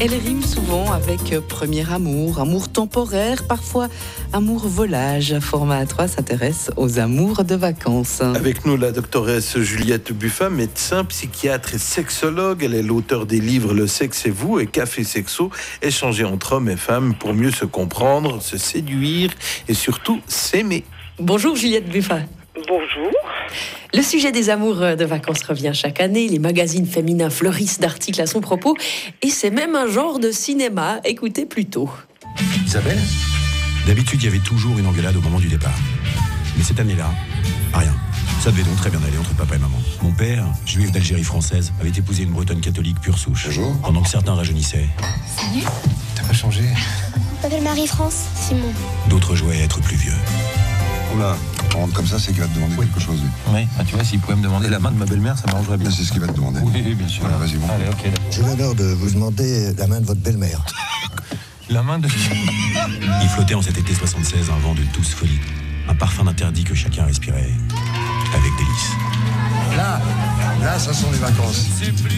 Elle rime souvent avec premier amour, amour temporaire, parfois amour volage. Format 3 s'intéresse aux amours de vacances. Avec nous, la doctoresse Juliette Buffat, médecin, psychiatre et sexologue. Elle est l'auteure des livres Le sexe et vous et Café Sexo, échanger entre hommes et femmes pour mieux se comprendre, se séduire et surtout s'aimer. Bonjour Juliette Buffat. Bonjour. Le sujet des amours de vacances revient chaque année. Les magazines féminins fleurissent d'articles à son propos. Et c'est même un genre de cinéma. Écoutez plutôt. Isabelle, d'habitude, il y avait toujours une engueulade au moment du départ. Mais cette année-là, rien. Ça devait donc très bien aller entre papa et maman. Mon père, juif d'Algérie française, avait épousé une bretonne catholique pure souche. Bonjour. Pendant que certains rajeunissaient. Salut. T'as pas changé. Je m'appelle Marie-France. Simon. D'autres jouaient à être plus vieux. Oula, on rentre comme ça, c'est qu'il va te demander quelque chose, lui. Oui, tu vois, s'il pouvait me demander la main de ma belle-mère, ça m'arrangerait bien. C'est ce qu'il va te demander. Oui, bien sûr. Voilà, vas-y, bon. Allez, ok. J'ai l'honneur de vous demander la main de votre belle-mère. La main de... Il flottait en cet été 76 un vent de douce folie. Un parfum d'interdit que chacun respirait avec délice. Là, ça sont les vacances.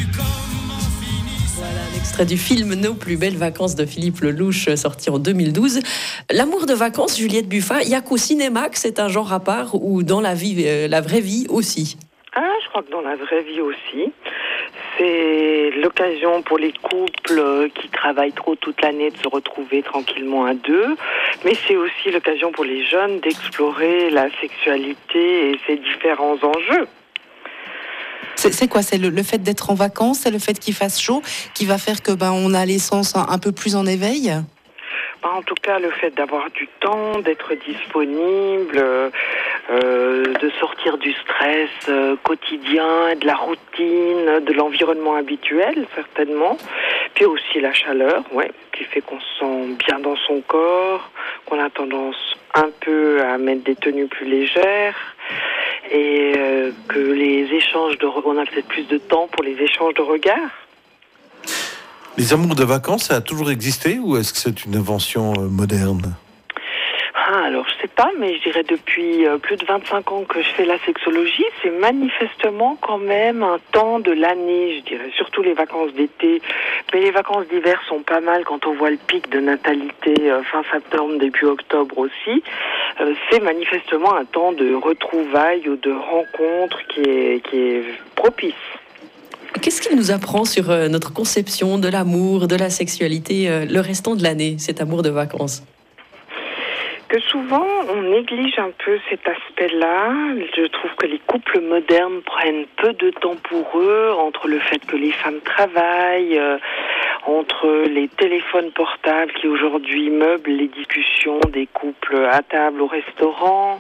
Voilà un extrait du film Nos plus belles vacances de Philippe Lelouch, sorti en 2012. L'amour de vacances, Juliette Buffat, il n'y a qu'au cinéma que c'est un genre à part ou dans la vie, la vraie vie aussi? Je crois que dans la vraie vie aussi. C'est l'occasion pour les couples qui travaillent trop toute l'année de se retrouver tranquillement à deux. Mais c'est aussi l'occasion pour les jeunes d'explorer la sexualité et ses différents enjeux. C'est quoi? C'est le fait d'être en vacances? C'est le fait qu'il fasse chaud qui va faire que on a les sens un peu plus en éveil? En tout cas, le fait d'avoir du temps, d'être disponible, de sortir du stress quotidien, de la routine, de l'environnement habituel, certainement. Puis aussi la chaleur, qui fait qu'on se sent bien dans son corps, qu'on a tendance un peu à mettre des tenues plus légères. Et que les échanges on a peut-être plus de temps pour les échanges de regards. Les amours de vacances, ça a toujours existé ou est-ce que c'est une invention moderne? Alors, je sais pas, mais je dirais depuis plus de 25 ans que je fais la sexologie, c'est manifestement quand même un temps de l'année, je dirais, surtout les vacances d'été. Mais les vacances d'hiver sont pas mal quand on voit le pic de natalité fin septembre, début octobre aussi. C'est manifestement un temps de retrouvailles ou de rencontres qui est propice. Qu'est-ce qu'il nous apprend sur notre conception de l'amour, de la sexualité, le restant de l'année, cet amour de vacances? Que souvent, on néglige un peu cet aspect-là. Je trouve que les couples modernes prennent peu de temps pour eux, entre le fait que les femmes travaillent, entre les téléphones portables qui aujourd'hui meublent les discussions des couples à table au restaurant,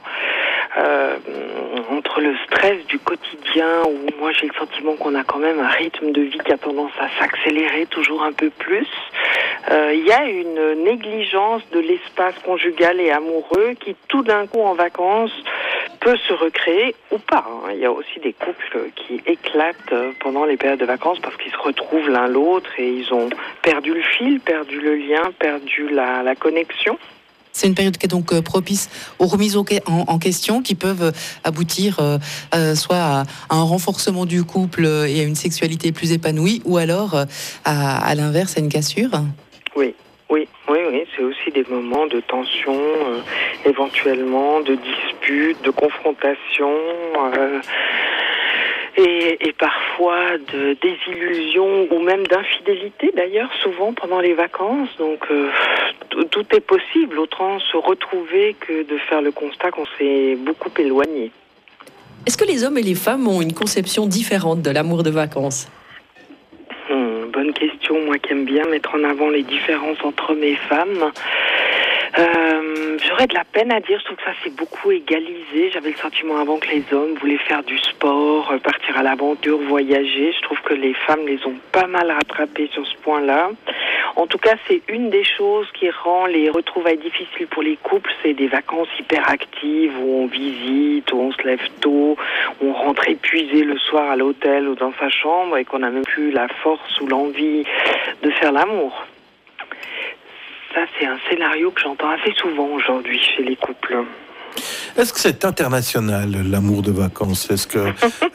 entre le stress du quotidien, où moi j'ai le sentiment qu'on a quand même un rythme de vie qui a tendance à s'accélérer toujours un peu plus. Il y a une négligence de l'espace conjugal et amoureux qui tout d'un coup en vacances peut se recréer ou pas. Il y a aussi des couples qui éclatent pendant les périodes de vacances parce qu'ils se retrouvent l'un l'autre et ils ont perdu le fil, perdu le lien, perdu la connexion. C'est une période qui est donc propice aux remises en question qui peuvent aboutir soit à un renforcement du couple et à une sexualité plus épanouie ou alors à l'inverse, à une cassure. Oui, c'est aussi des moments de tension, éventuellement, de disputes, de confrontation, et parfois de désillusion ou même d'infidélité d'ailleurs, souvent pendant les vacances. Donc tout est possible, autant se retrouver que de faire le constat qu'on s'est beaucoup éloigné. Est-ce que les hommes et les femmes ont une conception différente de l'amour de vacances? Bonne question, moi qui aime bien mettre en avant les différences entre hommes et femmes. J'aurais de la peine à dire, je trouve que ça s'est beaucoup égalisé. J'avais le sentiment avant que les hommes voulaient faire du sport, partir à l'aventure, voyager. Je trouve que les femmes les ont pas mal rattrapés sur ce point-là. En tout cas, c'est une des choses qui rend les retrouvailles difficiles pour les couples, c'est des vacances hyperactives où on visite, où on se lève tôt, où on rentre épuisé le soir à l'hôtel ou dans sa chambre et qu'on n'a même plus la force ou l'envie de faire l'amour. Ça, c'est un scénario que j'entends assez souvent aujourd'hui chez les couples. Est-ce que c'est international, l'amour de vacances? Est-ce que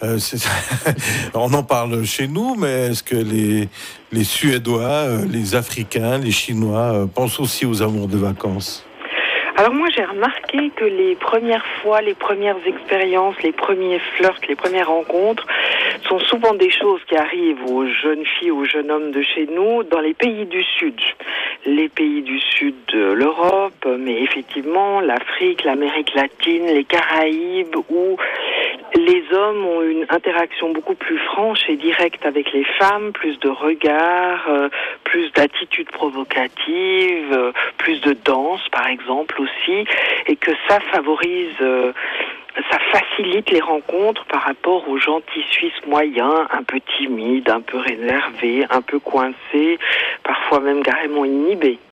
on en parle chez nous, mais est-ce que les Suédois, les Africains, les Chinois pensent aussi aux amours de vacances? Alors moi j'ai remarqué que les premières fois, les premières expériences, les premiers flirts, les premières rencontres sont souvent des choses qui arrivent aux jeunes filles, aux jeunes hommes de chez nous dans les pays du Sud. Les pays du Sud de l'Europe, mais effectivement l'Afrique, l'Amérique latine, les Caraïbes, où les hommes ont une interaction beaucoup plus franche et directe avec les femmes, plus de regards, plus d'attitudes provocatives, plus de danse par exemple aussi, et que ça favorise, ça facilite les rencontres par rapport aux gentils Suisses moyens, un peu timides, un peu rénervés, un peu coincés, parfois même carrément inhibés.